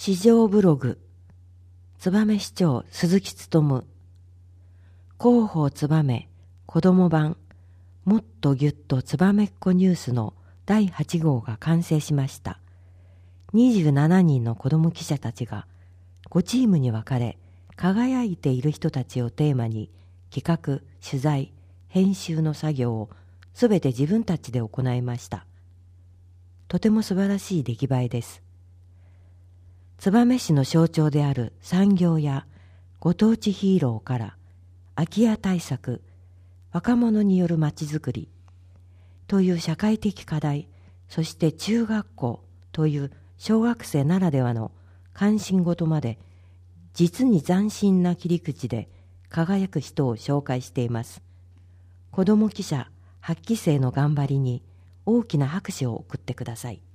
市場ブログ、燕市長鈴木勉、広報つばめ子ども版もっとぎゅっとつばめっこニュースの第8号が完成しました。27人の子ども記者たちが5チームに分かれ、輝いている人たちをテーマに企画、取材、編集の作業をすべて自分たちで行いました。とても素晴らしい出来栄えです。燕市の象徴である産業やご当地ヒーローから空き家対策、若者によるまちづくりという社会的課題、そして中学校という小学生ならではの関心事まで、実に斬新な切り口で輝く人を紹介しています。子ども記者8期生の頑張りに大きな拍手を送ってください。